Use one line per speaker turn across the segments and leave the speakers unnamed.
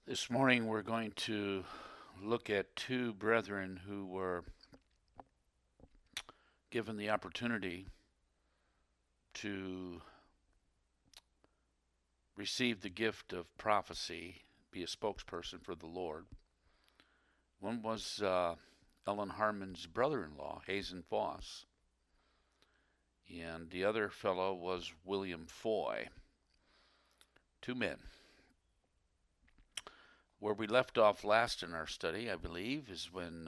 This morning we're going to look at two brethren who were given the opportunity to receive the gift of prophecy, be a spokesperson for the Lord. One was Ellen Harmon's brother-in-law, Hazen Foss, and the other fellow was William Foy. Two men. Where we left off last in our study, I believe, is when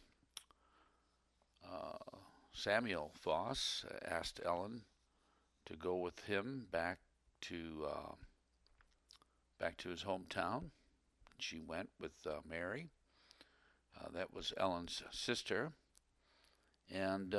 Samuel Foss asked Ellen to go with him to back to his hometown. She went with Mary. That was Ellen's sister, and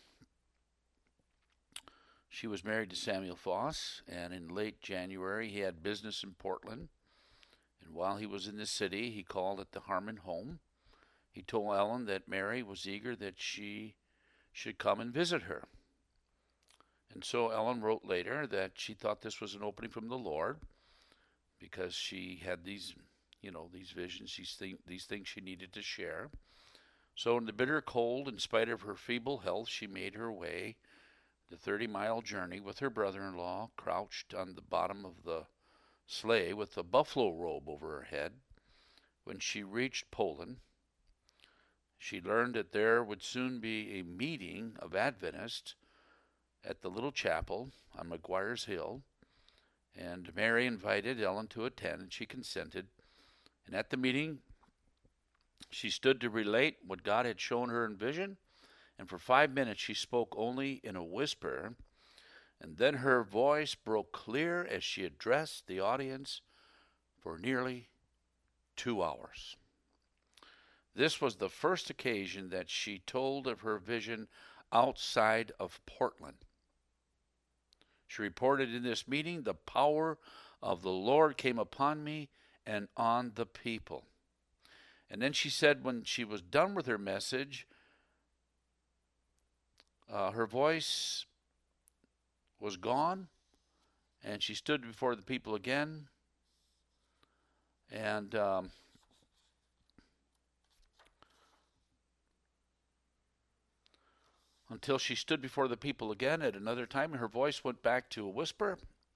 she was married to Samuel Foss. And in late January, he had business in Portland. And while he was in the city, he called at the Harmon home. He told Ellen that Mary was eager that she should come and visit her. And so Ellen wrote later that she thought this was an opening from the Lord because she had these visions, these things she needed to share. So in the bitter cold, in spite of her feeble health, she made her way the 30-mile journey with her brother-in-law, crouched on the bottom of the sleigh with a buffalo robe over her head. When she reached Poland, she learned that there would soon be a meeting of Adventists at the little chapel on McGuire's Hill, and Mary invited Ellen to attend, and she consented. And at the meeting, she stood to relate what God had shown her in vision, and for 5 minutes she spoke only in a whisper, and then her voice broke clear as she addressed the audience for nearly 2 hours. This was the first occasion that she told of her vision outside of Portland. She reported in this meeting, "The power of the Lord came upon me and on the people." And then she said when she was done with her message, her voice was gone, and she stood before the people again, and until she stood before the people again at another time, and her voice went back to a whisper.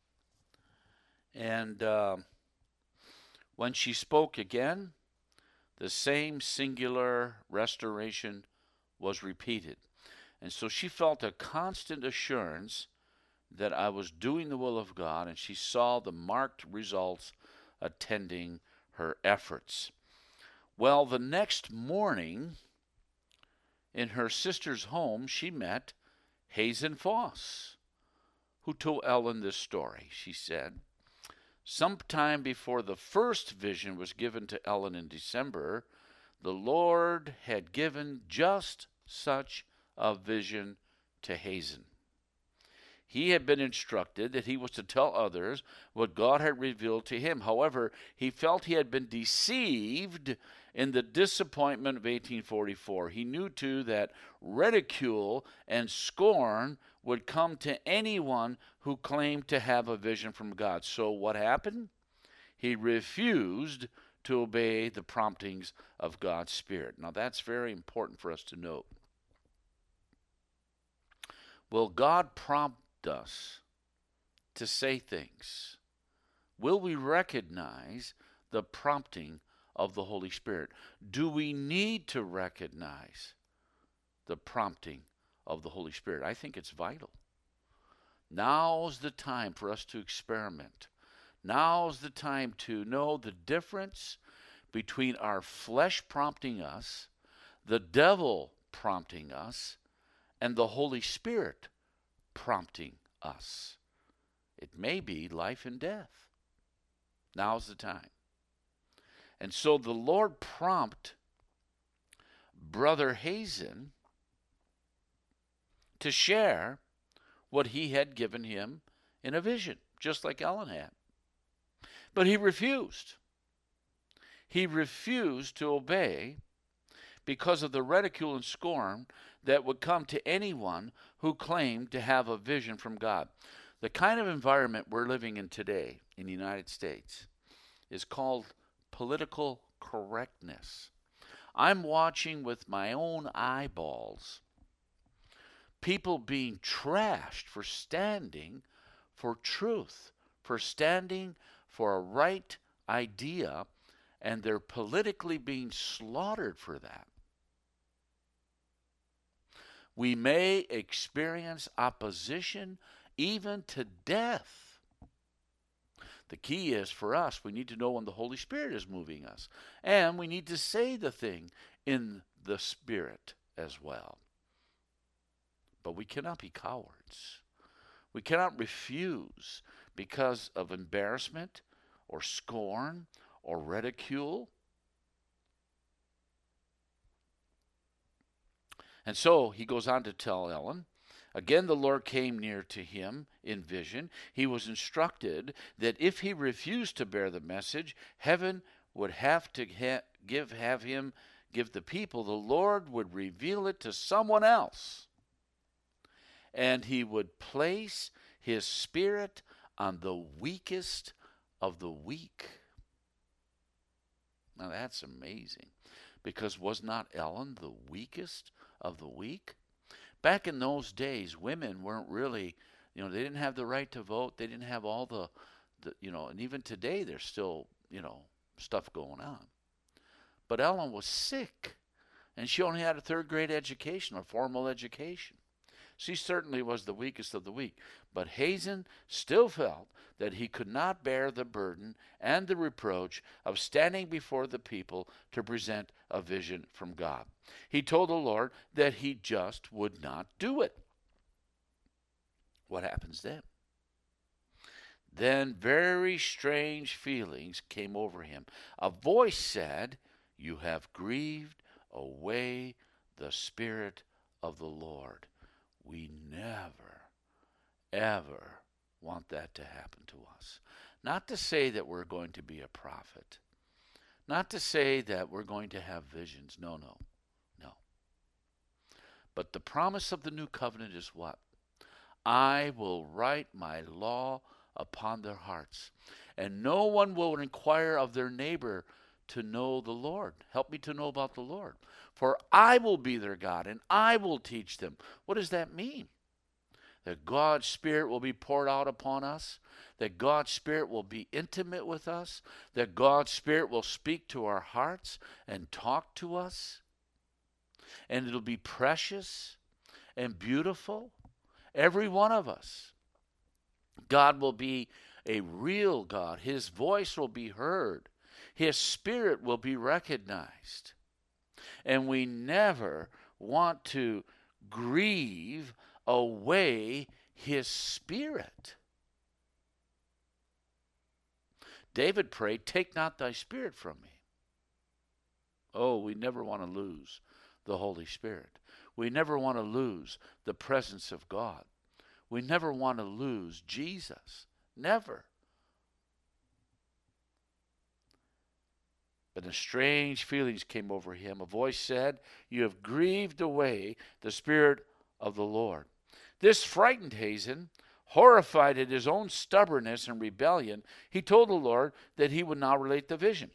And when she spoke again, the same singular restoration was repeated. And so she felt a constant assurance that I was doing the will of God, and she saw the marked results attending her efforts. Well, the next morning, in her sister's home, she met Hazen Foss, who told Ellen this story. She said, "Sometime before the first vision was given to Ellen in December, the Lord had given just such a vision to Hazen. He had been instructed that he was to tell others what God had revealed to him. However, he felt he had been deceived in the disappointment of 1844. He knew, too, that ridicule and scorn would come to anyone who claimed to have a vision from God. So what happened? He refused to obey the promptings of God's Spirit." Now, that's very important for us to note. Will God prompt us to say things? Will we recognize the prompting of the Holy Spirit? Do we need to recognize the prompting of the Holy Spirit? I think it's vital. Now's the time for us to experiment. Now's the time to know the difference between our flesh prompting us, the devil prompting us, and the Holy Spirit prompting us. It may be life and death. Now's the time. And so the Lord prompted Brother Hazen to share what he had given him in a vision, just like Ellen had. But he refused. He refused to obey because of the ridicule and scorn that would come to anyone who claimed to have a vision from God. The kind of environment we're living in today in the United States is called political correctness. I'm watching with my own eyeballs people being trashed for standing for truth, for standing for a right idea, and they're politically being slaughtered for that. We may experience opposition even to death. The key is for us, we need to know when the Holy Spirit is moving us. And we need to say the thing in the Spirit as well. But we cannot be cowards. We cannot refuse because of embarrassment or scorn or ridicule. And so he goes on to tell Ellen, again the Lord came near to him in vision. He was instructed that if he refused to bear the message, heaven would have to have him give the people. The Lord would reveal it to someone else. And he would place his Spirit on the weakest of the weak. Now that's amazing, because was not Ellen the weakest of the weak? Back in those days, women weren't really, they didn't have the right to vote. They didn't have all the and even today there's still, stuff going on. But Ellen was sick, and she only had a third grade education or formal education. She certainly was the weakest of the weak. But Hazen still felt that he could not bear the burden and the reproach of standing before the people to present a vision from God. He told the Lord that he just would not do it. What happens then? Then very strange feelings came over him. A voice said, "You have grieved away the Spirit of the Lord." We never, ever want that to happen to us. Not to say that we're going to be a prophet. Not to say that we're going to have visions. No. But the promise of the new covenant is what? I will write my law upon their hearts, and no one will inquire of their neighbor to know the Lord. Help me to know about the Lord. For I will be their God, and I will teach them. What does that mean? That God's Spirit will be poured out upon us, that God's Spirit will be intimate with us, that God's Spirit will speak to our hearts and talk to us, and it'll be precious and beautiful, every one of us. God will be a real God. His voice will be heard. His Spirit will be recognized. And we never want to grieve away His Spirit. David prayed, "Take not thy Spirit from me." Oh, we never want to lose the Holy Spirit. We never want to lose the presence of God. We never want to lose Jesus. Never. But the strange feelings came over him. A voice said, "You have grieved away the Spirit of the Lord." This frightened Hazen. Horrified at his own stubbornness and rebellion, he told the Lord that he would now relate the vision.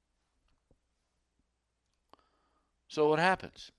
So what happens?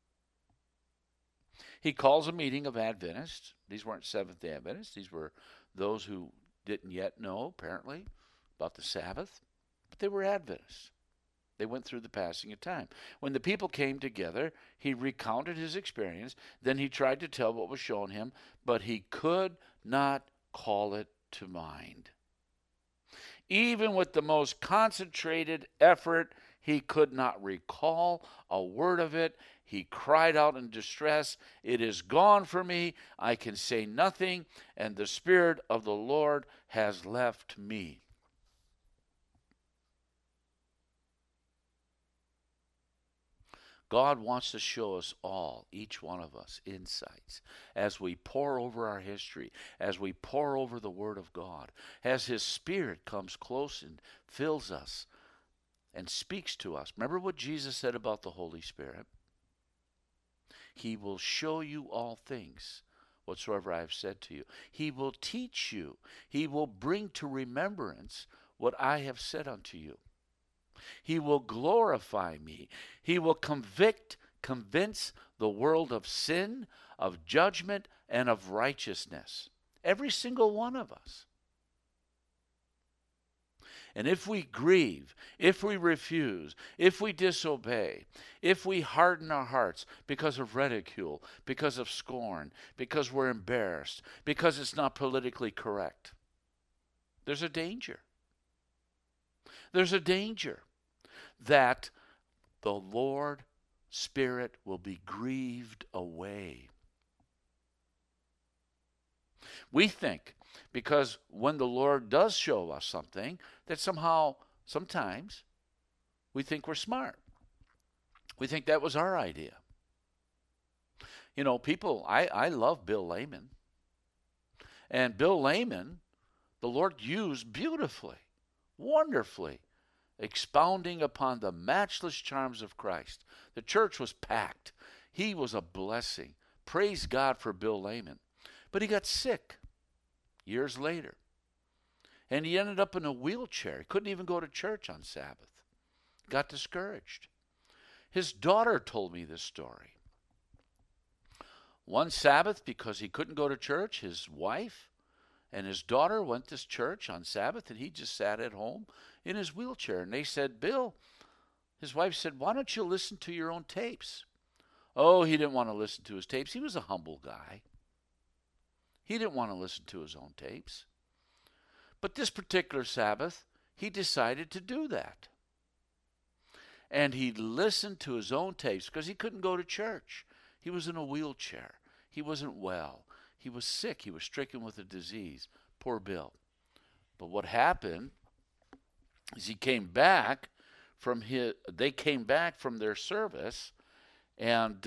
He calls a meeting of Adventists. These weren't Seventh-day Adventists. These were those who didn't yet know, apparently, about the Sabbath. But they were Adventists. They went through the passing of time. When the people came together, he recounted his experience. Then he tried to tell what was shown him, but he could not call it to mind. Even with the most concentrated effort, he could not recall a word of it. He cried out in distress, "It is gone from me. I can say nothing, and the Spirit of the Lord has left me." God wants to show us all, each one of us, insights as we pore over our history, as we pore over the Word of God, as His Spirit comes close and fills us and speaks to us. Remember what Jesus said about the Holy Spirit? He will show you all things, whatsoever I have said to you. He will teach you. He will bring to remembrance what I have said unto you. He will glorify me. He will convince the world of sin, of judgment, and of righteousness. Every single one of us. And if we grieve, if we refuse, if we disobey, if we harden our hearts because of ridicule, because of scorn, because we're embarrassed, because it's not politically correct, there's a danger. There's a danger that the Lord Spirit will be grieved away. We think because when the Lord does show us something, that somehow, sometimes, we think we're smart. We think that was our idea. You know, people, I love Bill Lehman. And Bill Lehman, the Lord used beautifully, wonderfully, expounding upon the matchless charms of Christ. The church was packed. He was a blessing. Praise God for Bill Lehman. But he got sick years later. And he ended up in a wheelchair. He couldn't even go to church on Sabbath. Got discouraged. His daughter told me this story. One Sabbath, because he couldn't go to church, his wife and his daughter went to church on Sabbath, and he just sat at home in his wheelchair. And they said, Bill, his wife said, why don't you listen to your own tapes? Oh, he didn't want to listen to his tapes. He was a humble guy. He didn't want to listen to his own tapes. But this particular Sabbath, he decided to do that. And he listened to his own tapes because he couldn't go to church. He was in a wheelchair. He wasn't well. He was sick. He was stricken with a disease. Poor Bill. But what happened is they came back from their service, and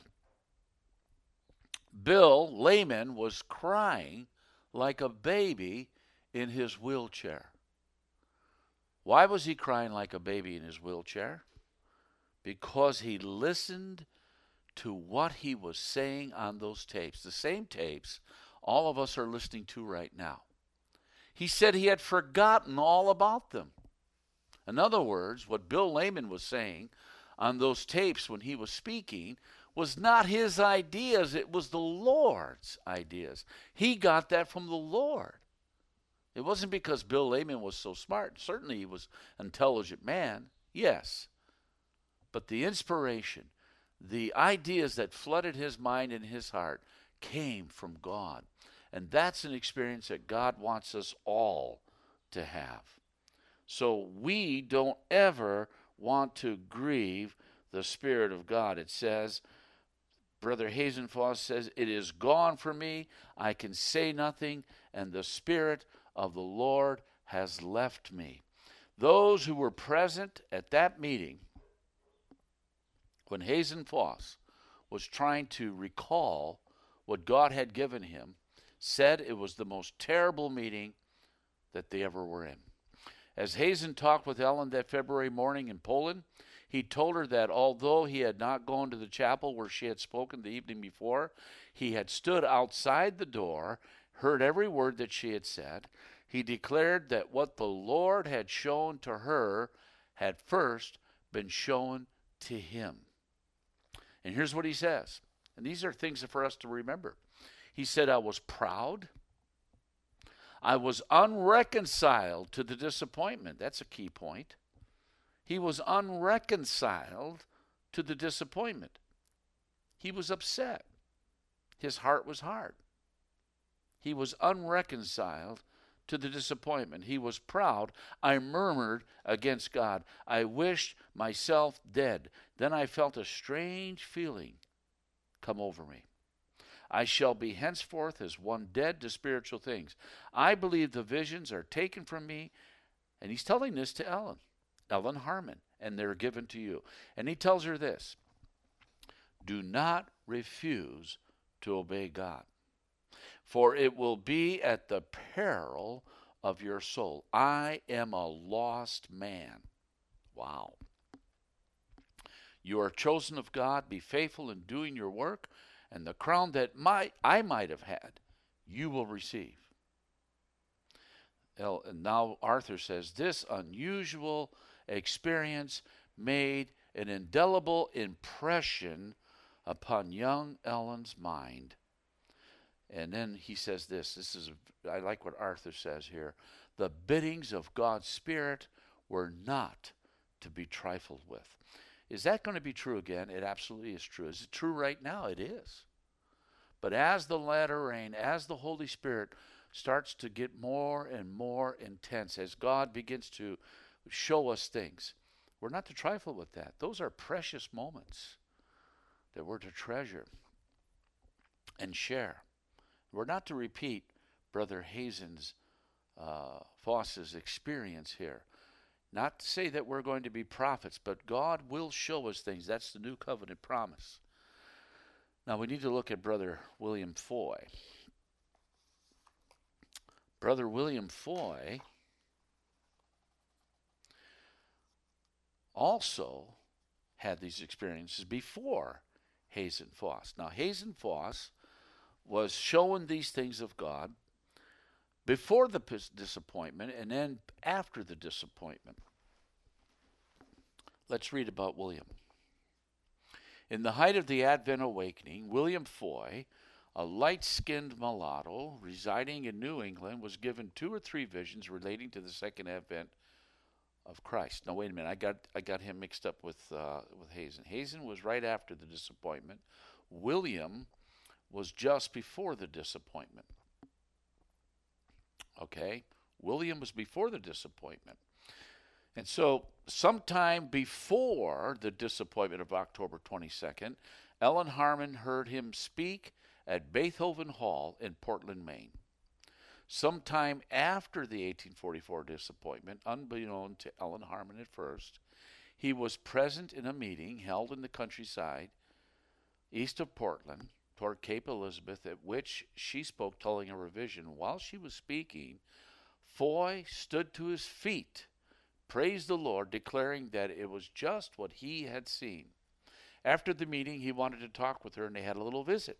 Bill Lehman was crying like a baby in his wheelchair. Why was he crying like a baby in his wheelchair? Because he listened to what he was saying on those tapes, the same tapes all of us are listening to right now. He said he had forgotten all about them. In other words, what Bill Lehman was saying on those tapes when he was speaking was not his ideas, it was the Lord's ideas. He got that from the Lord. It wasn't because Bill Lehman was so smart. Certainly he was an intelligent man, yes. But the inspiration, the ideas that flooded his mind and his heart came from God. And that's an experience that God wants us all to have. So we don't ever want to grieve the Spirit of God. It says, Brother Hazen Foss says, it is gone from me. I can say nothing, and the Spirit of the Lord has left me. Those who were present at that meeting, when Hazen Foss was trying to recall what God had given him, said it was the most terrible meeting that they ever were in. As Hazen talked with Ellen that February morning in Poland, he told her that although he had not gone to the chapel where she had spoken the evening before, he had stood outside the door, heard every word that she had said. He declared that what the Lord had shown to her had first been shown to him. And here's what he says, and these are things for us to remember. He said, I was proud. I was unreconciled to the disappointment. That's a key point. He was unreconciled to the disappointment. He was upset. His heart was hard. He was unreconciled to the disappointment. He was proud. I murmured against God. I wished myself dead. Then I felt a strange feeling come over me. I shall be henceforth as one dead to spiritual things. I believe the visions are taken from me. And he's telling this to Ellen Harmon, and they're given to you. And he tells her this: do not refuse to obey God, for it will be at the peril of your soul. I am a lost man. Wow. You are chosen of God. Be faithful in doing your work, and the crown that I might have had, you will receive. And now Arthur says, this unusual experience made an indelible impression upon young Ellen's mind. And then he says this, I like what Arthur says here. The biddings of God's Spirit were not to be trifled with. Is that going to be true again? It absolutely is true. Is it true right now? It is. But as the latter rain, as the Holy Spirit starts to get more and more intense, as God begins to show us things, we're not to trifle with that. Those are precious moments that we're to treasure and share. We're not to repeat Brother Hazen's Foss's experience here. Not to say that we're going to be prophets, but God will show us things. That's the new covenant promise. Now we need to look at Brother William Foy. Brother William Foy also had these experiences before Hazen Foss. Now Hazen Foss was showing these things of God before the disappointment and then after the disappointment. Let's read about William. In the height of the Advent awakening, William Foy, a light-skinned mulatto residing in New England, was given 2 or 3 visions relating to the second advent of Christ. Now wait a minute, I got him mixed up with Hazen. Hazen was right after the disappointment. William was just before the disappointment. Okay? William was before the disappointment. And so, sometime before the disappointment of October 22nd, Ellen Harmon heard him speak at Beethoven Hall in Portland, Maine. Sometime after the 1844 disappointment, unbeknown to Ellen Harmon at first, he was present in a meeting held in the countryside east of Portland toward Cape Elizabeth, at which she spoke, telling a revision. While she was speaking, Foy stood to his feet, praised the Lord, declaring that it was just what he had seen. After the meeting, he wanted to talk with her, and they had a little visit.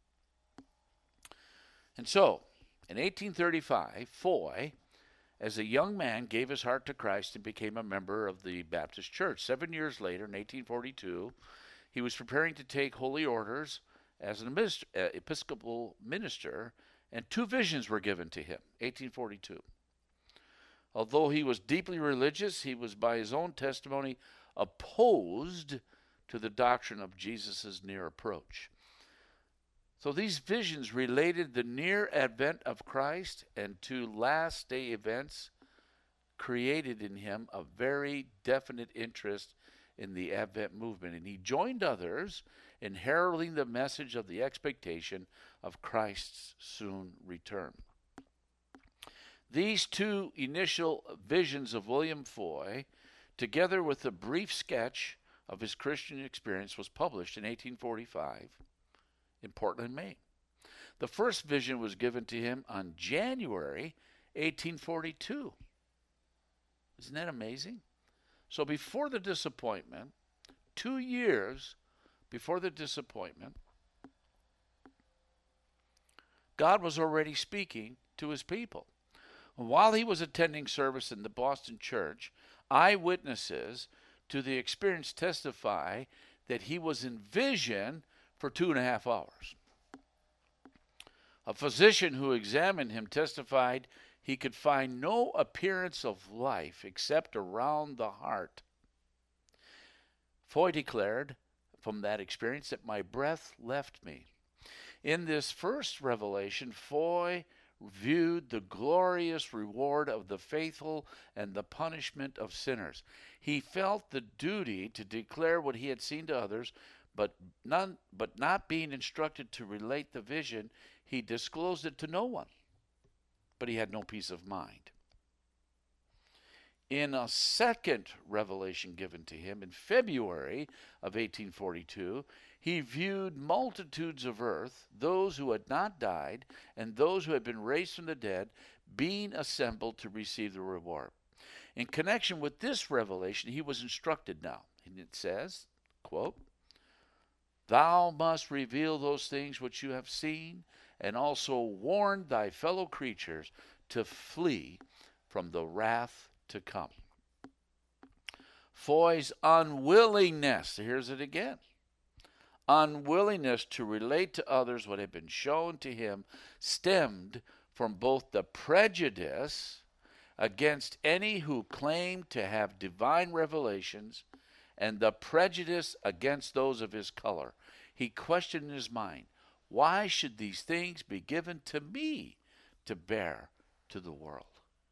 And so, in 1835, Foy, as a young man, gave his heart to Christ and became a member of the Baptist Church. 7 years later, in 1842, he was preparing to take holy orders as an Episcopal minister, and 2 visions were given to him, 1842. Although he was deeply religious, he was, by his own testimony, opposed to the doctrine of Jesus' near approach. So these visions related the near advent of Christ and to last day events, created in him a very definite interest in the Advent movement, and he joined others in heralding the message of the expectation of Christ's soon return. These 2 initial visions of William Foy, together with a brief sketch of his Christian experience, was published in 1845 in Portland, Maine. The first vision was given to him on January 1842. Isn't that amazing? So before the disappointment, 2 years before the disappointment, God was already speaking to his people. While he was attending service in the Boston church, eyewitnesses to the experience testify that he was in vision for 2.5 hours. A physician who examined him testified he could find no appearance of life except around the heart. Foy declared from that experience that my breath left me. In this first revelation, Foy viewed the glorious reward of the faithful and the punishment of sinners. He felt the duty to declare what he had seen to others, but not being instructed to relate the vision, he disclosed it to no one. But he had no peace of mind. In a second revelation given to him in February of 1842, he viewed multitudes of earth, those who had not died and those who had been raised from the dead, being assembled to receive the reward. In connection with this revelation, he was instructed now. And it says, quote, "Thou must reveal those things which you have seen, and also warn thy fellow creatures to flee from the wrath to come." Foy's unwillingness, here's it again, unwillingness to relate to others what had been shown to him stemmed from both the prejudice against any who claimed to have divine revelations and the prejudice against those of his color. He questioned in his mind, why should these things be given to me to bear to the world?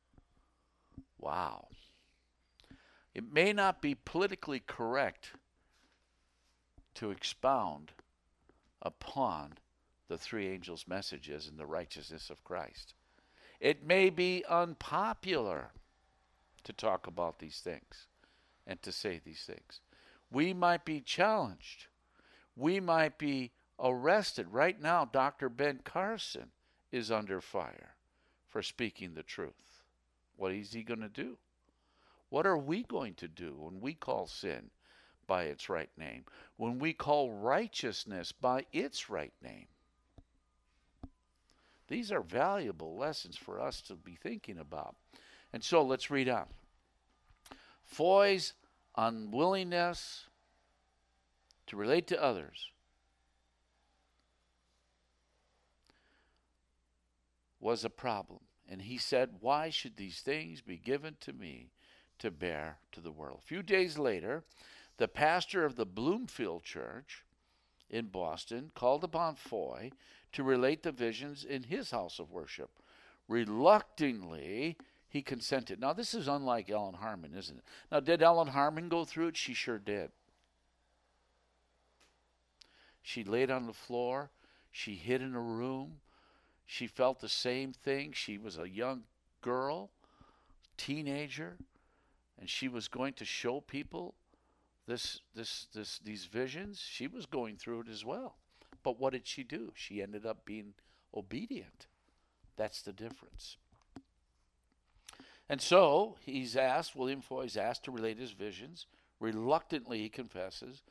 Wow. It may not be politically correct to expound upon the three angels' messages and the righteousness of Christ. It may be unpopular to talk about these things and to say these things. We might be challenged. We might be arrested. Right now, Dr. Ben Carson is under fire for speaking the truth. What is he going to do? What are we going to do when we call sin by its right name? When we call righteousness by its right name? These are valuable lessons for us to be thinking about. And so let's read on. Foy's unwillingness to relate to others was a problem. And he said, why should these things be given to me to bear to the world? A few days later, the pastor of the Bloomfield Church in Boston called upon Foy to relate the visions in his house of worship. Reluctantly, he consented. Now, this is unlike Ellen Harmon, isn't it? Now, did Ellen Harmon go through it? She sure did. She laid on the floor. She hid in a room. She felt the same thing. She was a young girl, teenager, and she was going to show people these visions. She was going through it as well. But what did she do? She ended up being obedient. That's the difference. And so William Foy's asked to relate his visions. Reluctantly, he consents,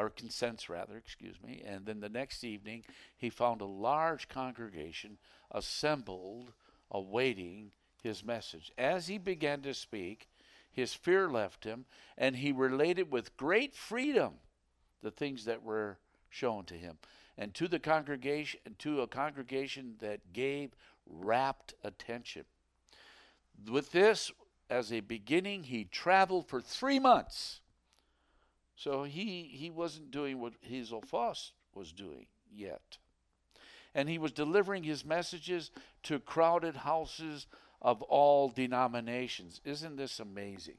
and then the next evening he found a large congregation assembled, awaiting his message. As he began to speak, his fear left him, and he related with great freedom the things that were shown to him, and to a congregation that gave rapt attention. With this as a beginning, he traveled for 3 months. So he wasn't doing what Hazel Foss was doing yet. And he was delivering his messages to crowded houses of all denominations. Isn't this amazing?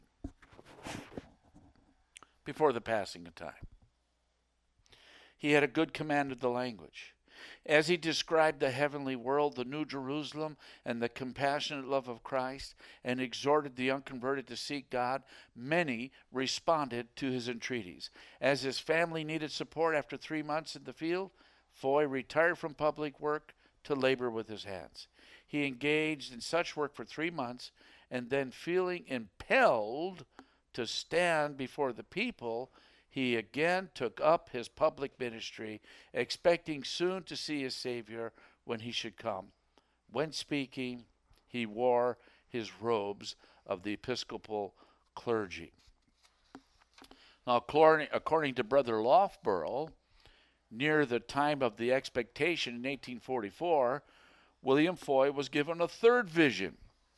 Before the passing of time. He had a good command of the language. As he described the heavenly world, the New Jerusalem, and the compassionate love of Christ, and exhorted the unconverted to seek God, many responded to his entreaties. As his family needed support after 3 months in the field, Foy retired from public work to labor with his hands. He engaged in such work for 3 months, and then feeling impelled to stand before the people, he again took up his public ministry, expecting soon to see his Savior when he should come. When speaking, he wore his robes of the Episcopal clergy. Now, according to Brother Loughborough, near the time of the expectation in 1844, William Foy was given a third vision,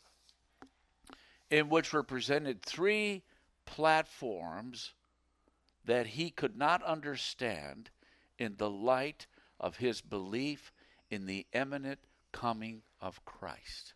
in which were presented 3 platforms that he could not understand in the light of his belief in the imminent coming of Christ.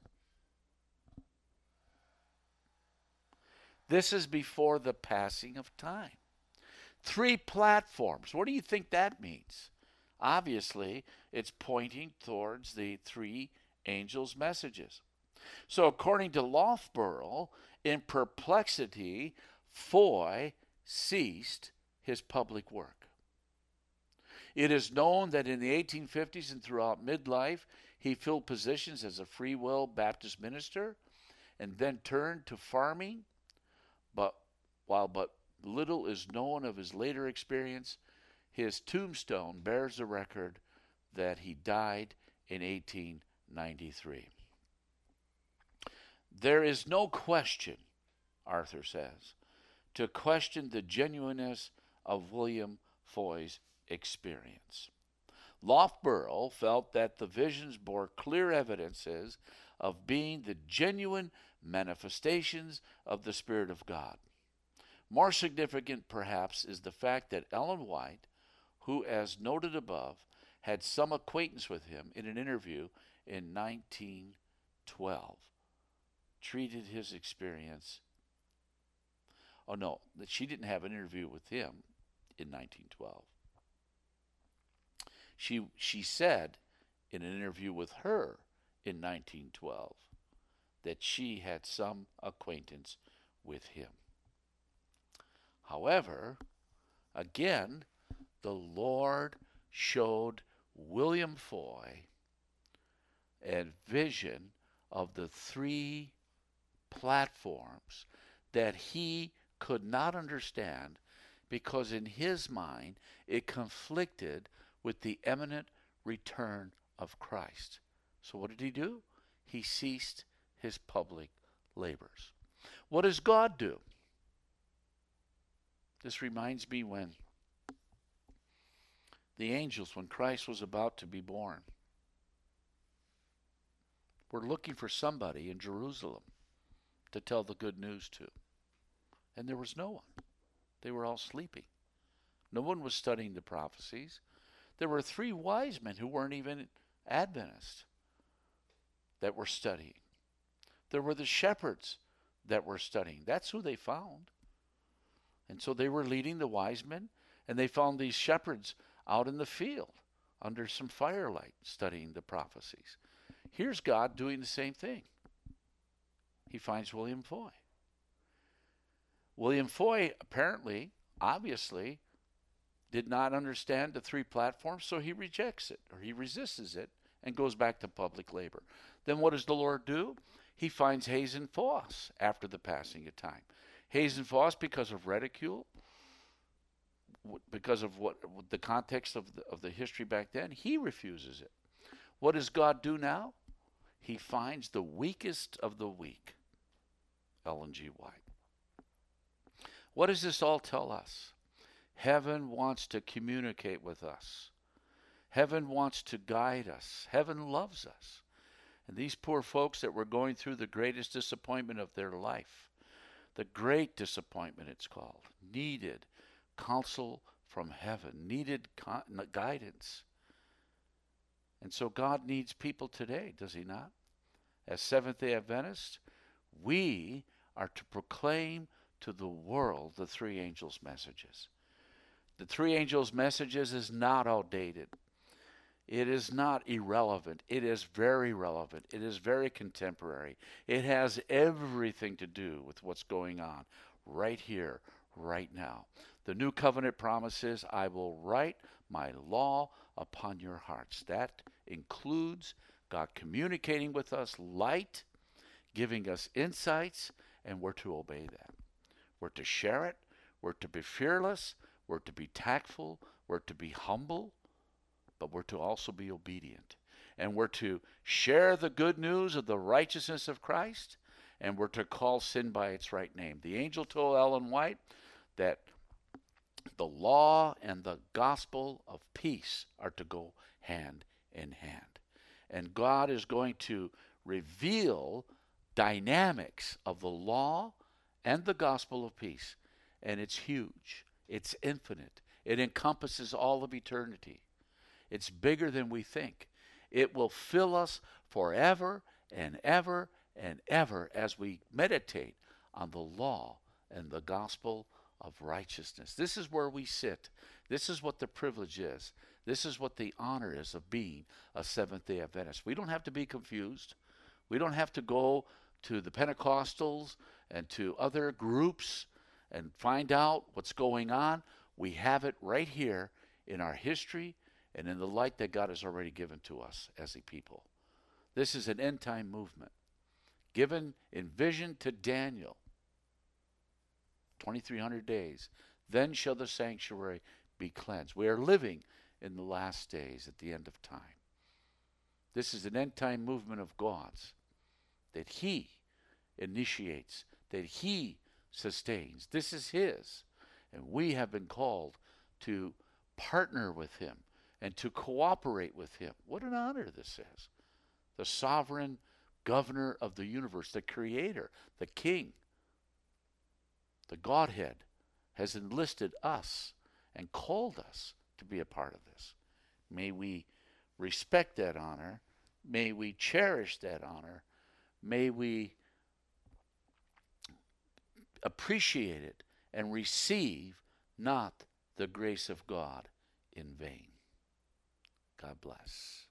This is before the passing of time. 3 platforms. What do you think that means? Obviously, it's pointing towards the 3 angels' messages. So according to Loughborough, in perplexity, Foy ceased his public work. It is known that in the 1850s and throughout midlife, he filled positions as a Free Will Baptist minister and then turned to farming. But little is known of his later experience, his tombstone bears the record that he died in 1893. There is no question, Arthur says, to question the genuineness of William Foy's experience. Loughborough felt that the visions bore clear evidences of being the genuine manifestations of the Spirit of God. More significant, perhaps, is the fact that Ellen White, who, as noted above, had some acquaintance with him in an interview in 1912, treated his experience. Oh, no, that she didn't have an interview with him in 1912. She said in an interview with her in 1912 that she had some acquaintance with him. However, again, the Lord showed William Foy a vision of the three platforms that he could not understand because in his mind it conflicted with the imminent return of Christ. So what did he do? He ceased his public labors. What does God do? This reminds me when the angels, when Christ was about to be born, were looking for somebody in Jerusalem to tell the good news to. And there was no one. They were all sleeping. No one was studying the prophecies. There were 3 wise men who weren't even Adventists that were studying. There were the shepherds that were studying. That's who they found. And so they were leading the wise men, and they found these shepherds out in the field under some firelight studying the prophecies. Here's God doing the same thing. He finds William Foy. William Foy apparently, obviously, did not understand the 3 platforms, so he rejects it, or he resists it, and goes back to public labor. Then what does the Lord do? He finds Hazen Foss after the passing of time. Hazen Foss, because of ridicule, because of what the context of the history back then, he refuses it. What does God do now? He finds the weakest of the weak, Ellen G. White. What does this all tell us? Heaven wants to communicate with us. Heaven wants to guide us. Heaven loves us. And these poor folks that were going through the greatest disappointment of their life, the great disappointment it's called, needed counsel from heaven, needed guidance. And so God needs people today, does he not? As Seventh-day Adventists, we are to proclaim to the world the 3 angels' messages. The 3 angels' messages is not outdated. It is not irrelevant. It is very relevant. It is very contemporary. It has everything to do with what's going on right here, right now. The new covenant promises, I will write my law upon your hearts. That includes God communicating with us, light, giving us insights, and we're to obey that. We're to share it. We're to be fearless. We're to be tactful. We're to be humble. But we're to also be obedient. And we're to share the good news of the righteousness of Christ. And we're to call sin by its right name. The angel told Ellen White that the law and the gospel of peace are to go hand in hand. And God is going to reveal dynamics of the law and the gospel of peace. And it's huge. It's infinite. It encompasses all of eternity. It's bigger than we think. It will fill us forever and ever and ever as we meditate on the law and the gospel of righteousness. This is where we sit. This is what the privilege is. This is what the honor is of being a Seventh-day Adventist. We don't have to be confused. We don't have to go to the Pentecostals and to other groups and find out what's going on. We have it right here in our history and in the light that God has already given to us as a people. This is an end-time movement given in vision to Daniel. 2,300 days. Then shall the sanctuary be cleansed. We are living in the last days at the end of time. This is an end-time movement of God's that he initiates, that he sustains. This is His. And we have been called to partner with Him and to cooperate with Him. What an honor this is. The sovereign governor of the universe, the Creator, the King, the Godhead, has enlisted us and called us to be a part of this. May we respect that honor. May we cherish that honor. May we appreciate it and receive not the grace of God in vain. God bless.